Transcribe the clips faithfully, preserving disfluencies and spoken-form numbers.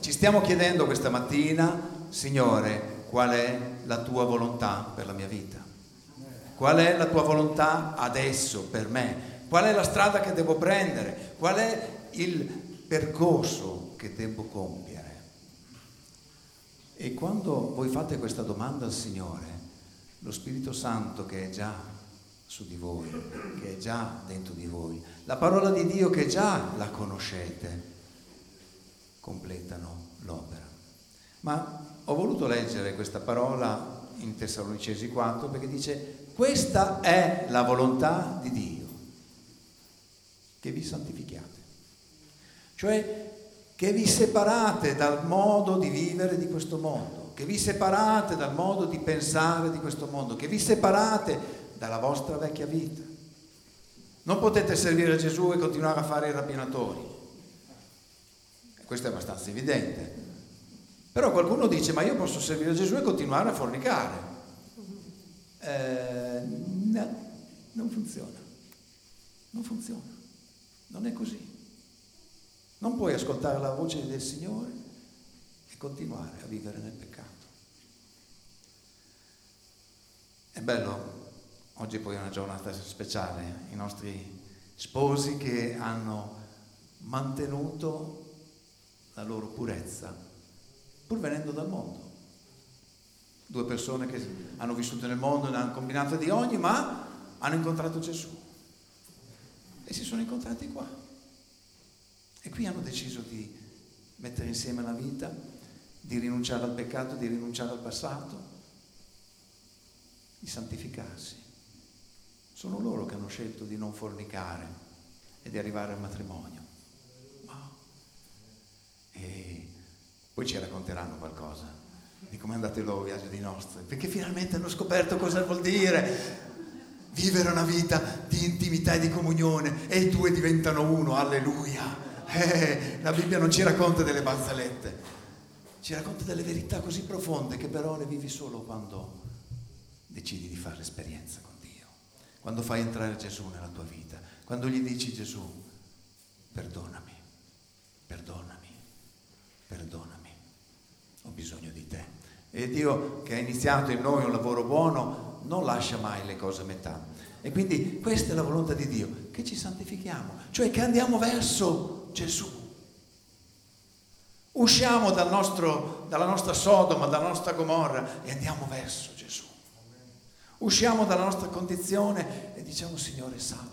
Ci stiamo chiedendo questa mattina, Signore, qual è la tua volontà per la mia vita? Qual è la tua volontà adesso per me? Qual è la strada che devo prendere? Qual è il percorso che devo compiere? E quando voi fate questa domanda al Signore, lo Spirito Santo che è già su di voi, che è già dentro di voi, la parola di Dio che già la conoscete, completano l'opera. Ma ho voluto leggere questa parola in Tessalonicesi quattro perché dice: questa è la volontà di Dio, che vi santifichiate, cioè che vi separate dal modo di vivere di questo mondo, che vi separate dal modo di pensare di questo mondo, che vi separate dalla vostra vecchia vita. Non potete servire Gesù e continuare a fare i rapinatori. Questo è abbastanza evidente. Però qualcuno dice: ma io posso servire Gesù e continuare a fornicare. Eh, no, non funziona. Non funziona. Non è così. Non puoi ascoltare la voce del Signore e continuare a vivere nel peccato. È bello, oggi poi è una giornata speciale, i nostri sposi che hanno mantenuto la loro purezza, pur venendo dal mondo. Due persone che hanno vissuto nel mondo, ne hanno combinato di ogni, ma hanno incontrato Gesù e si sono incontrati qua. E qui hanno deciso di mettere insieme la vita, di rinunciare al peccato, di rinunciare al passato, di santificarsi. Sono loro che hanno scelto di non fornicare e di arrivare al matrimonio. E poi ci racconteranno qualcosa di come è andato il loro viaggio di nozze, perché finalmente hanno scoperto cosa vuol dire vivere una vita di intimità e di comunione, e i due diventano uno, alleluia. Eh, la Bibbia non ci racconta delle barzellette, ci racconta delle verità così profonde che però le vivi solo quando decidi di fare l'esperienza con Dio, quando fai entrare Gesù nella tua vita, quando gli dici: Gesù, perdonami, perdonami, perdonami, ho bisogno di te. E Dio, che ha iniziato in noi un lavoro buono, non lascia mai le cose a metà. E quindi questa è la volontà di Dio, che ci santifichiamo, cioè che andiamo verso Gesù. Usciamo dal nostro, dalla nostra Sodoma, dalla nostra Gomorra e andiamo verso Gesù. Usciamo dalla nostra condizione e diciamo: Signore, salvami.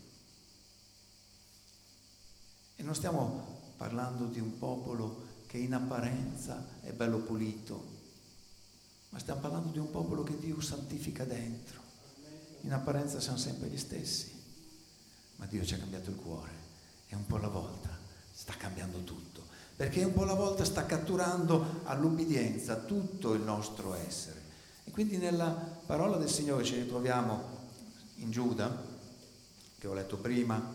E non stiamo parlando di un popolo che in apparenza è bello pulito, ma stiamo parlando di un popolo che Dio santifica dentro. In apparenza siamo sempre gli stessi, ma Dio ci ha cambiato il cuore e un po' alla volta sta cambiando tutto, perché un po' alla volta sta catturando all'ubbidienza tutto il nostro essere. E quindi nella parola del Signore ci ritroviamo in Giuda, che ho letto prima.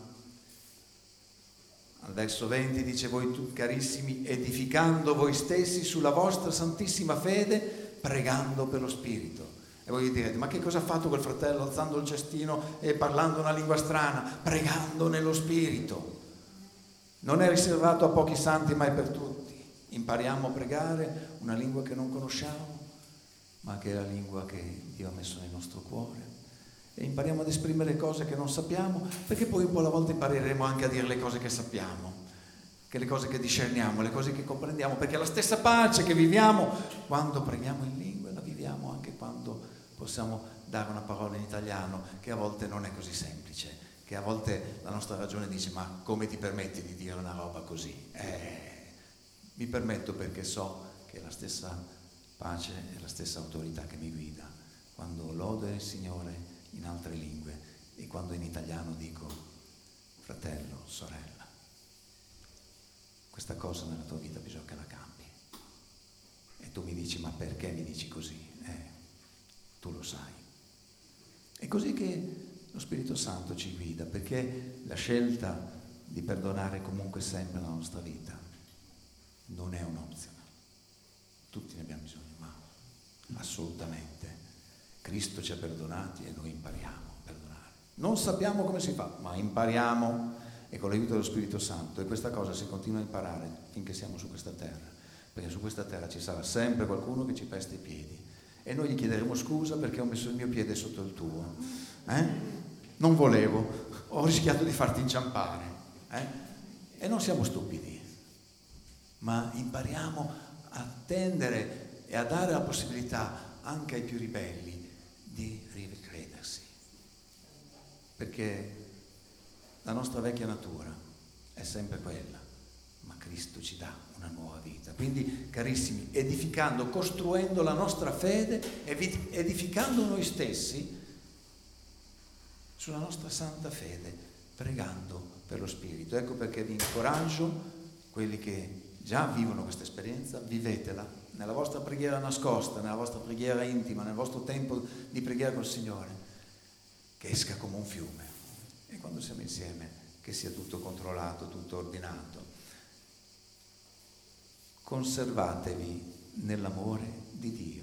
Al verso venti dice: voi carissimi, edificando voi stessi sulla vostra santissima fede, pregando per lo Spirito. E voi direte: ma che cosa ha fatto quel fratello alzando il cestino e parlando una lingua strana? Pregando nello Spirito. Non è riservato a pochi santi, ma è per tutti. Impariamo a pregare una lingua che non conosciamo, ma che è la lingua che Dio ha messo nel nostro cuore. E impariamo ad esprimere cose che non sappiamo, perché poi un po' alla volta impareremo anche a dire le cose che sappiamo, che le cose che discerniamo, le cose che comprendiamo, perché la stessa pace che viviamo quando preghiamo in lingua la viviamo anche quando possiamo dare una parola in italiano, che a volte non è così semplice, che a volte la nostra ragione dice: ma come ti permetti di dire una roba così? Eh, mi permetto perché so che è la stessa pace e la stessa autorità che mi guida quando lodo il Signore in altre lingue e quando in italiano dico: fratello, sorella, questa cosa nella tua vita bisogna che la cambi. E tu mi dici: ma perché mi dici così? Eh, tu lo sai. È così che lo Spirito Santo ci guida, perché la scelta di perdonare comunque sempre nella nostra vita non è un'opzione. Tutti ne abbiamo bisogno, ma assolutamente. Cristo ci ha perdonati e noi impariamo a perdonare. Non sappiamo come si fa, ma impariamo, e con l'aiuto dello Spirito Santo. E questa cosa si continua a imparare finché siamo su questa terra. perché su questa terra ci sarà sempre qualcuno che ci pesta i piedi e noi gli chiederemo scusa perché ho messo il mio piede sotto il tuo. Eh? Non volevo, ho rischiato di farti inciampare. Eh? E non siamo stupidi, ma impariamo a tendere e a dare la possibilità anche ai più ribelli di ricredersi, perché la nostra vecchia natura è sempre quella, ma Cristo ci dà una nuova vita. Quindi, carissimi, edificando, costruendo la nostra fede, edificando noi stessi sulla nostra santa fede, pregando per lo Spirito. Ecco perché vi incoraggio, quelli che già vivono questa esperienza, vivetela nella vostra preghiera nascosta, nella vostra preghiera intima, nel vostro tempo di preghiera col Signore, che esca come un fiume. E quando siamo insieme, che sia tutto controllato, tutto ordinato. Conservatevi nell'amore di Dio.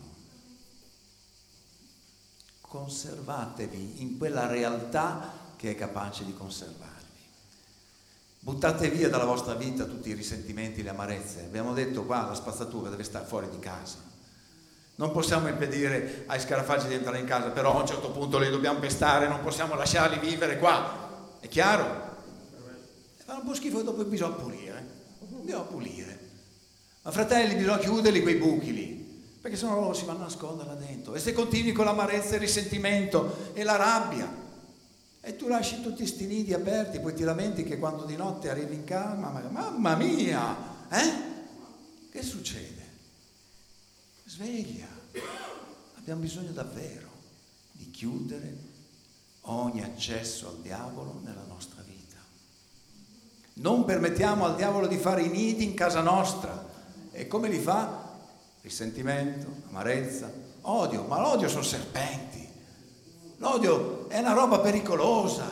Conservatevi in quella realtà che è capace di conservarvi. Buttate via dalla vostra vita tutti i risentimenti, le amarezze. Abbiamo detto qua, la spazzatura deve stare fuori di casa. Non possiamo impedire ai scarafaggi di entrare in casa, però a un certo punto li dobbiamo pestare, non possiamo lasciarli vivere qua. È chiaro? Fa un po' schifo e dopo bisogna pulire. Bisogna pulire. Ma fratelli, bisogna chiuderli quei buchi lì, perché sennò loro si vanno a nascondere là dentro. E se continui con l'amarezza, il risentimento e la rabbia, e tu lasci tutti sti nidi aperti, poi ti lamenti che quando di notte arrivi in casa, mamma, mamma mia, eh? Che succede? Sveglia. Abbiamo bisogno davvero di chiudere ogni accesso al diavolo nella nostra vita. Non permettiamo al diavolo di fare i nidi in casa nostra. E come li fa? Risentimento, amarezza, odio. Ma l'odio sono serpenti. L'odio è una roba pericolosa.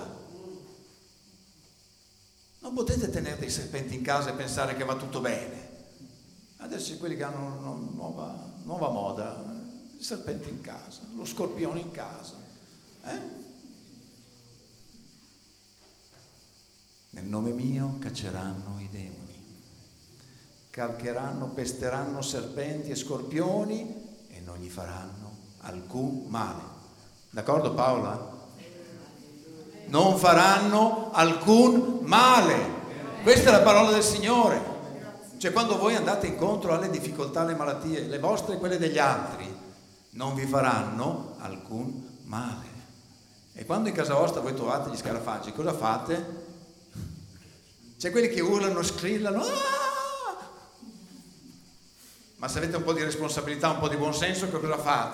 Non potete tenere dei serpenti in casa e pensare che va tutto bene. Adesso c'è quelli che hanno una nuova, nuova moda, il serpente in casa, lo scorpione in casa. Eh? Nel nome mio cacceranno i demoni. Calcheranno, pesteranno serpenti e scorpioni e non gli faranno alcun male. D'accordo Paola? Non faranno alcun male. Questa è la parola del Signore. Cioè quando voi andate incontro alle difficoltà, alle malattie, le vostre e quelle degli altri, non vi faranno alcun male. E quando in casa vostra voi trovate gli scarafaggi, cosa fate? C'è quelli che urlano, strillano, ah! Ma se avete un po' di responsabilità, un po' di buonsenso, che cosa fate?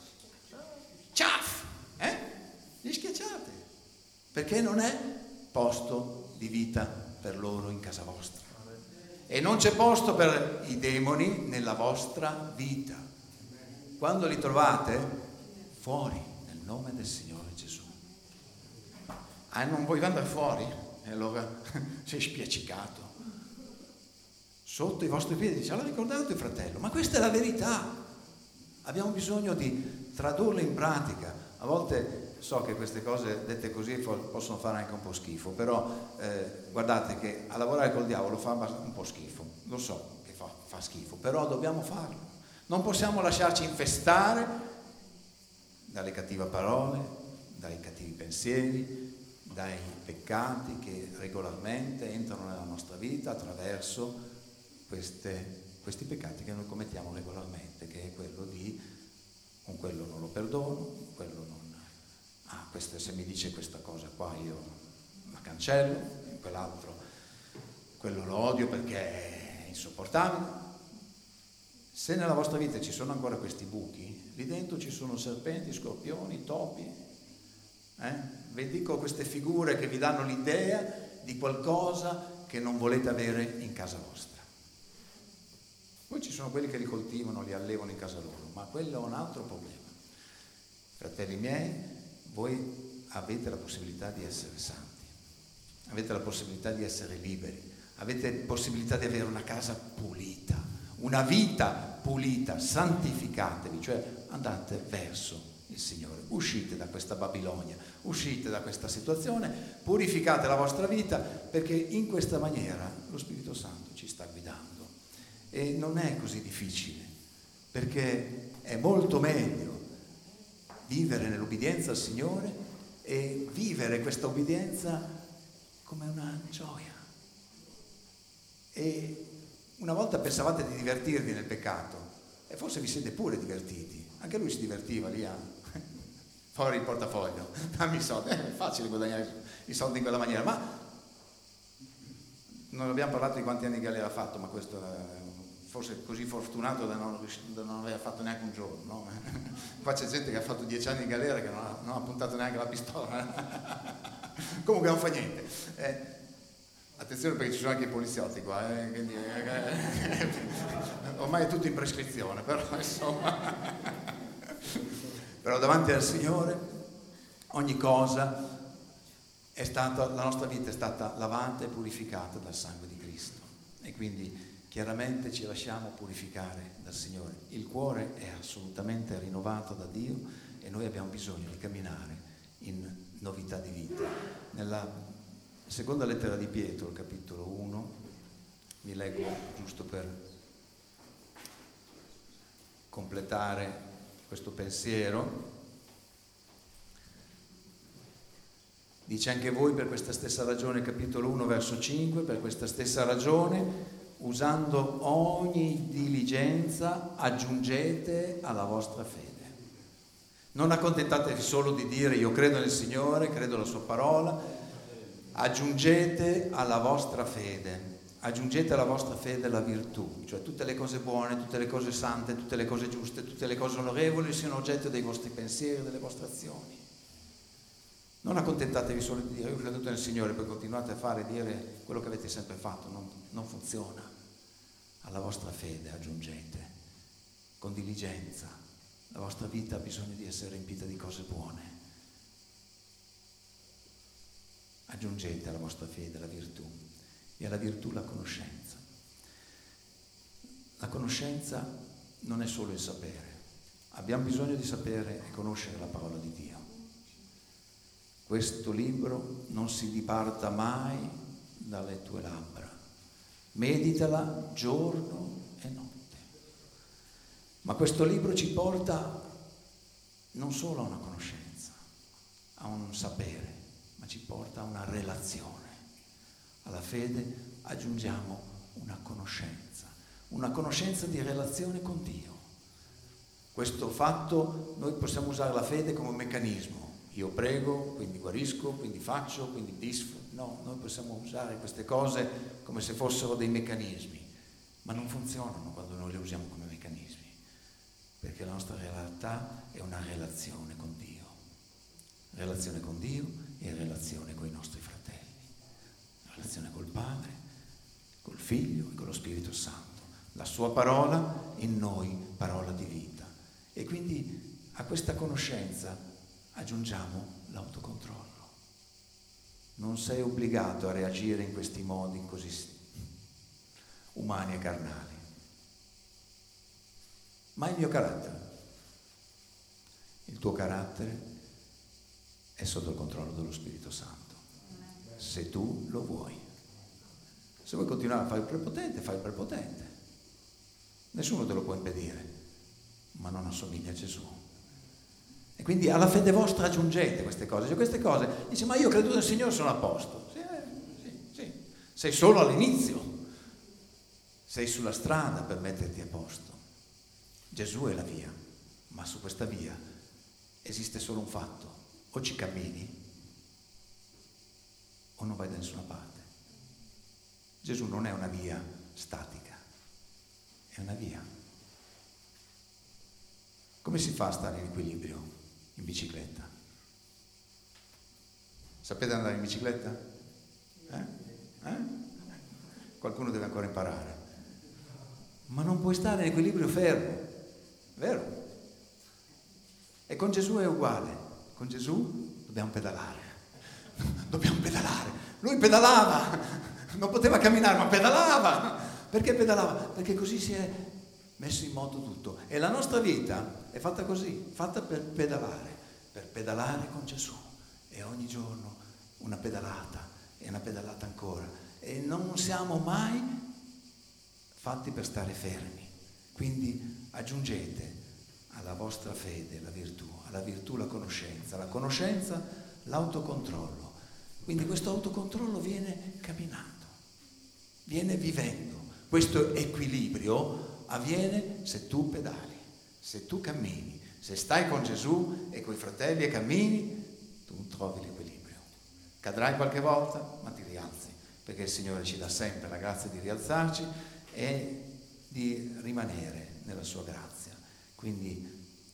Ciaf! Eh? Li schiacciate. Perché non è posto di vita per loro in casa vostra. E non c'è posto per i demoni nella vostra vita. Quando li trovate, fuori, nel nome del Signore Gesù. Ah, non vuoi andare fuori? E allora sei spiaccicato. Sotto i vostri piedi, ce l'ha ricordato il fratello, ma questa è la verità. Abbiamo bisogno di tradurla in pratica. A volte so che queste cose dette così possono fare anche un po' schifo, però eh, guardate che a lavorare col diavolo fa un po' schifo, lo so che fa, fa schifo, però dobbiamo farlo. Non possiamo lasciarci infestare dalle cattive parole, dai cattivi pensieri, dai peccati che regolarmente entrano nella nostra vita attraverso Queste, questi peccati che noi commettiamo regolarmente, che è quello di con quello non lo perdono, quello non, ah, questo, se mi dice questa cosa qua io la cancello, quell'altro, quello lo odio perché è insopportabile. Se nella vostra vita ci sono ancora questi buchi, lì dentro ci sono serpenti, scorpioni, topi, eh? Vi dico queste figure che vi danno l'idea di qualcosa che non volete avere in casa vostra. Poi ci sono quelli che li coltivano, li allevano in casa loro, ma quello è un altro problema. Fratelli miei, voi avete la possibilità di essere santi, avete la possibilità di essere liberi, avete la possibilità di avere una casa pulita, una vita pulita, santificatevi, cioè andate verso il Signore, uscite da questa Babilonia, uscite da questa situazione, purificate la vostra vita, perché in questa maniera lo Spirito Santo ci sta guidando. e non è così difficile, perché è molto meglio vivere nell'obbedienza al Signore e vivere questa obbedienza come una gioia. E una volta pensavate di divertirvi nel peccato e forse vi siete pure divertiti, anche lui si divertiva lì a fuori il portafoglio, dammi i soldi, è facile guadagnare i soldi in quella maniera, ma non abbiamo parlato di quanti anni galera ha fatto, ma questo è forse così fortunato da non, da non aver fatto neanche un giorno, no? Qua c'è gente che ha fatto dieci anni in galera che non ha, non ha puntato neanche la pistola. Comunque non fa niente. Eh, attenzione perché ci sono anche i poliziotti qua, eh, quindi, eh, ormai è tutto in prescrizione, però insomma. Però davanti al Signore ogni cosa è stata, la nostra vita è stata lavata e purificata dal sangue di Cristo, e quindi chiaramente ci lasciamo purificare dal Signore. Il cuore è assolutamente rinnovato da Dio e noi abbiamo bisogno di camminare in novità di vita. Nella seconda lettera di Pietro, capitolo uno, vi leggo giusto per completare questo pensiero. Dice: anche voi per questa stessa ragione, capitolo uno, verso cinque, per questa stessa ragione, usando ogni diligenza, aggiungete alla vostra fede. Non accontentatevi solo di dire io credo nel Signore, credo alla sua parola, aggiungete alla vostra fede, aggiungete alla vostra fede la virtù, cioè tutte le cose buone, tutte le cose sante, tutte le cose giuste, tutte le cose onorevoli siano oggetto dei vostri pensieri, delle vostre azioni. Non accontentatevi solo di dire io ho creduto nel Signore, poi continuate a fare e dire quello che avete sempre fatto, non, non funziona. Alla vostra fede aggiungete con diligenza. La vostra vita ha bisogno di essere riempita di cose buone. Aggiungete alla vostra fede la virtù e alla virtù la conoscenza. La conoscenza non è solo il sapere. Abbiamo bisogno di sapere e conoscere la parola di Dio. Questo libro non si diparta mai dalle tue labbra. Meditala giorno e notte. Ma questo libro ci porta non solo a una conoscenza, a un sapere, ma ci porta a una relazione. Alla fede aggiungiamo una conoscenza, una conoscenza di relazione con Dio. Questo fatto noi possiamo usare la fede come un meccanismo. Io prego, quindi guarisco, quindi faccio, quindi disfo. No, noi possiamo usare queste cose come se fossero dei meccanismi, ma non funzionano quando noi le usiamo come meccanismi, perché la nostra realtà è una relazione con Dio, relazione con Dio e relazione con i nostri fratelli, relazione col Padre, col Figlio e con lo Spirito Santo. La sua parola in noi, parola di vita. E quindi a questa conoscenza aggiungiamo l'autocontrollo. Non sei obbligato a reagire in questi modi così umani e carnali. Ma il mio carattere, il tuo carattere è sotto il controllo dello Spirito Santo. Se tu lo vuoi. Se vuoi continuare a fare il prepotente, fai il prepotente. Nessuno te lo può impedire, ma non assomiglia a Gesù. E quindi alla fede vostra aggiungete queste cose. Cioè queste cose, dice, ma io credo nel Signore, sono a posto. Sì, eh, sì, sì. Sei solo all'inizio. Sei sulla strada per metterti a posto. Gesù è la via, ma su questa via esiste solo un fatto. O ci cammini o non vai da nessuna parte. Gesù non è una via statica, è una via. Come si fa a stare in equilibrio in bicicletta? Sapete andare in bicicletta? Eh? Eh? Qualcuno deve ancora imparare. Ma non puoi stare in equilibrio fermo, vero? E con Gesù è uguale. Con Gesù dobbiamo pedalare. Dobbiamo pedalare. Lui pedalava, non poteva camminare, ma pedalava. Perché pedalava? Perché così si è messo in moto tutto. E la nostra vita è fatta così, fatta per pedalare, per pedalare con Gesù. E ogni giorno una pedalata e una pedalata ancora. E non siamo mai fatti per stare fermi. Quindi aggiungete alla vostra fede la virtù, alla virtù la conoscenza, alla conoscenza l'autocontrollo. Quindi questo autocontrollo viene camminando, viene vivendo. Questo equilibrio avviene se tu pedali, se tu cammini, se stai con Gesù e coi fratelli e cammini, tu trovi l'equilibrio. Cadrai qualche volta, ma ti rialzi, perché il Signore ci dà sempre la grazia di rialzarci e di rimanere nella sua grazia. Quindi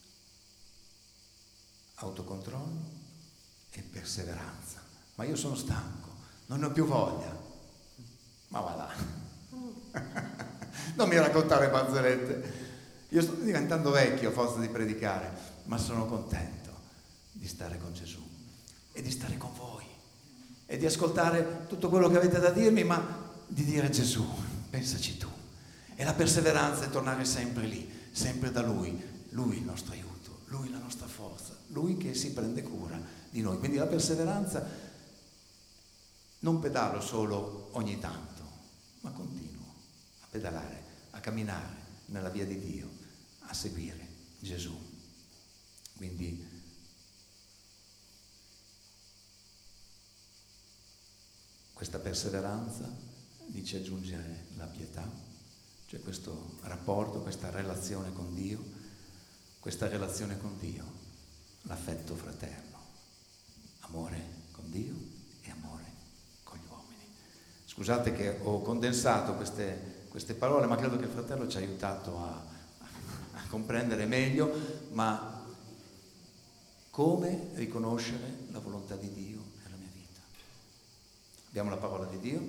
autocontrollo e perseveranza. Ma io sono stanco, non ne ho più voglia. Ma va là. Non mi raccontare barzellette. Io sto diventando vecchio a forza di predicare, ma sono contento di stare con Gesù e di stare con voi e di ascoltare tutto quello che avete da dirmi, ma di dire: Gesù, pensaci tu. E la perseveranza è tornare sempre lì, sempre da Lui. Lui il nostro aiuto, Lui la nostra forza, Lui che si prende cura di noi. Quindi la perseveranza non pedalo solo ogni tanto, ma continuo a pedalare, a camminare nella via di Dio, a seguire Gesù. Quindi questa perseveranza dice aggiungere la pietà, cioè questo rapporto, questa relazione con Dio, questa relazione con Dio, l'affetto fraterno, amore con Dio e amore con gli uomini. Scusate che ho condensato queste, queste parole, ma credo che il fratello ci ha aiutato a, a comprendere meglio, ma come riconoscere la volontà di Dio nella mia vita. Abbiamo la parola di Dio,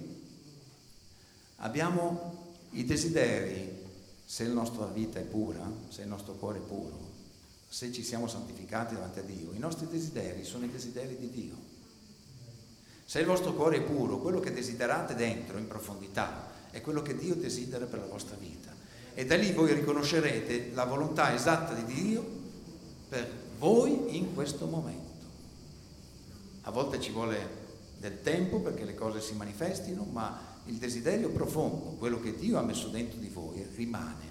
abbiamo i desideri, se la nostra vita è pura, se il nostro cuore è puro, se ci siamo santificati davanti a Dio, i nostri desideri sono i desideri di Dio. Se il vostro cuore è puro, quello che desiderate dentro, in profondità, è quello che Dio desidera per la vostra vita. E da lì voi riconoscerete la volontà esatta di Dio per voi in questo momento. A volte ci vuole del tempo perché le cose si manifestino, ma il desiderio profondo, quello che Dio ha messo dentro di voi, rimane.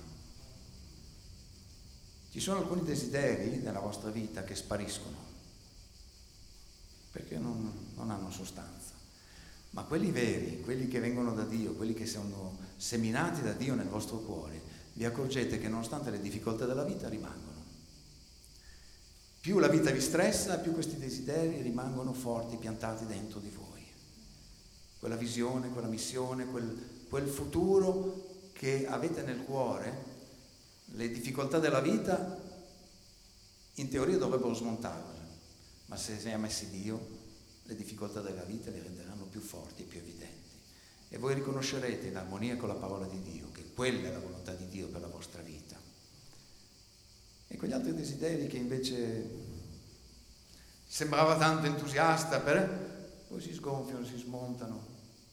Ci sono alcuni desideri nella vostra vita che spariscono perché non, non hanno sostanza, ma quelli veri, quelli che vengono da Dio, quelli che sono seminati da Dio nel vostro cuore, vi accorgete che nonostante le difficoltà della vita rimangono. Più la vita vi stressa, più questi desideri rimangono forti, piantati dentro di voi. Quella visione, quella missione, quel, quel futuro che avete nel cuore, le difficoltà della vita in teoria dovrebbero smontarle, ma se si è messi Dio, le difficoltà della vita le renderanno più forti e più evidenti. E voi riconoscerete in armonia con la parola di Dio che quella è la volontà di Dio per la vostra vita. E quegli altri desideri che invece sembrava tanto entusiasta, per, poi si sgonfiano, si smontano.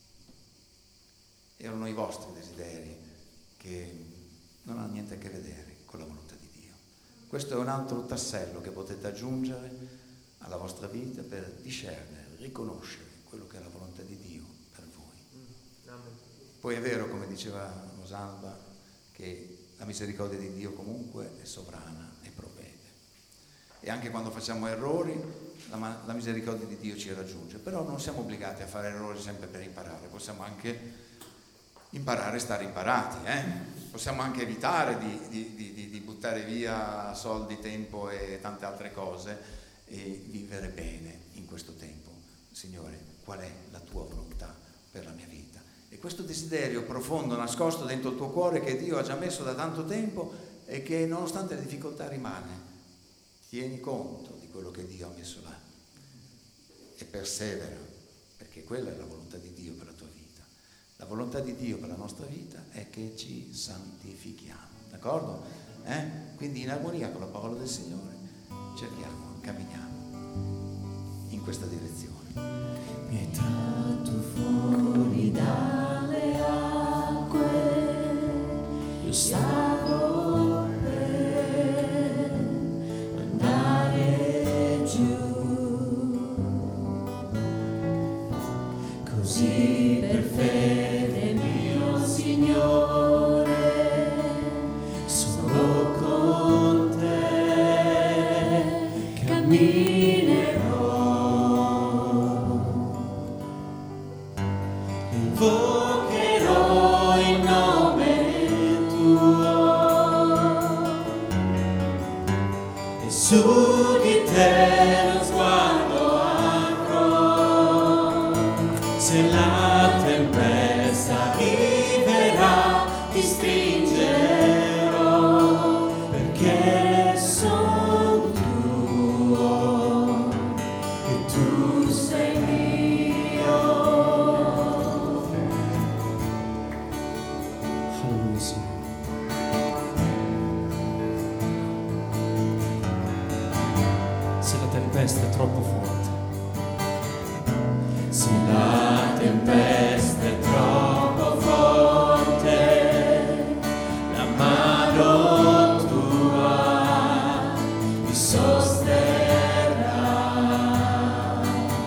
Erano i vostri desideri che non hanno niente a che vedere con la volontà di Dio. Questo è un altro tassello che potete aggiungere alla vostra vita per discernere, riconoscere quello che è la volontà di Dio per voi. Poi è vero, come diceva Rosalba, che la misericordia di Dio comunque è sovrana e provvede. E anche quando facciamo errori, la, la misericordia di Dio ci raggiunge. Però non siamo obbligati a fare errori sempre per imparare, possiamo anche imparare a stare imparati, eh? Possiamo anche evitare di, di, di, di buttare via soldi, tempo e tante altre cose e vivere bene in questo tempo. Signore, qual è la tua volontà per la mia vita? E questo desiderio profondo, nascosto dentro il tuo cuore, che Dio ha già messo da tanto tempo e che nonostante le difficoltà rimane, tieni conto di quello che Dio ha messo là e persevera, perché quella è la volontà di Dio per la tua vita. La volontà di Dio per la nostra vita è che ci santifichiamo, d'accordo? Eh? Quindi in armonia con la parola del Signore cerchiamo, camminiamo in questa direzione. Mi hai tratto fuori dalle acque, io stavo per andare giù, così per fede mio Signore su di te lo sguardo avrò. Se la tempesta arriverà, ti stringerò, perché sono tuo e tu sei mio. Alleluia, Signore. Se la tempesta è troppo forte, se la tempesta è troppo forte, la mano tua mi sosterrà.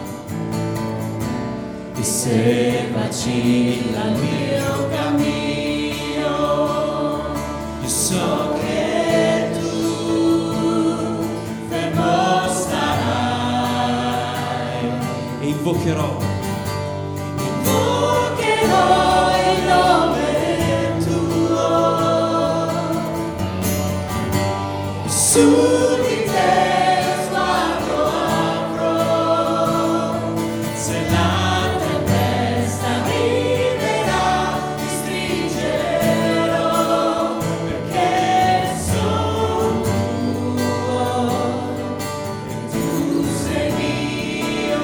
E se vacilla il mio cammino, io so che tu fermo starai. E invocherò, invocherò il nome tuo, su di te lo sguardo avrò. Se la tempesta arriverà, ti stringerò, perché sono tuo e tu sei mio.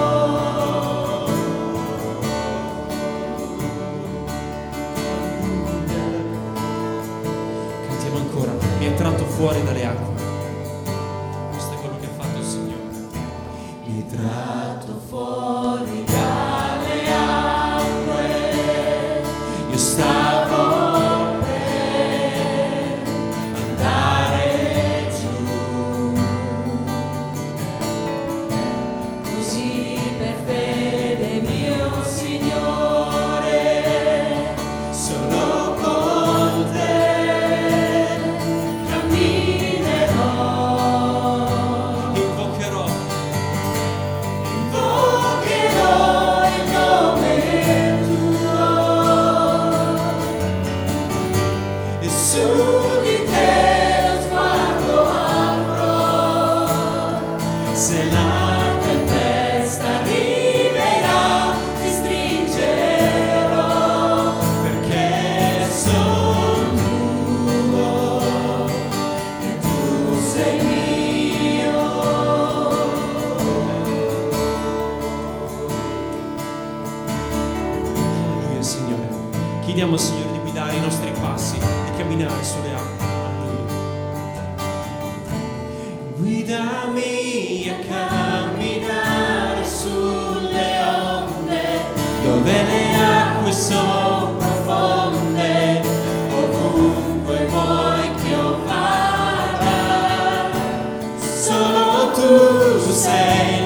Cantiamo ancora. Mi ha tratto fuori dalle acque. Questo è quello che ha fatto il Signore. Mi hai tratto fuori dalle acque. Io stavo per andare giù. Così per fede, mio Signore, solo con te camminerò. Invocherò, invocherò il nome tuo, e su di te lo sguardo avrò. Se la tempesta arriverà, ti stringerò, perché sono tuo e tu sei mio. Alleluia, Signore. Chiediamo al Signore di guidare i nostri passi e camminare sulle acque. Alleluia. Guidami a camminare sulle onde, dove le acque sono profonde, ovunque vuoi che io vada, solo tu sei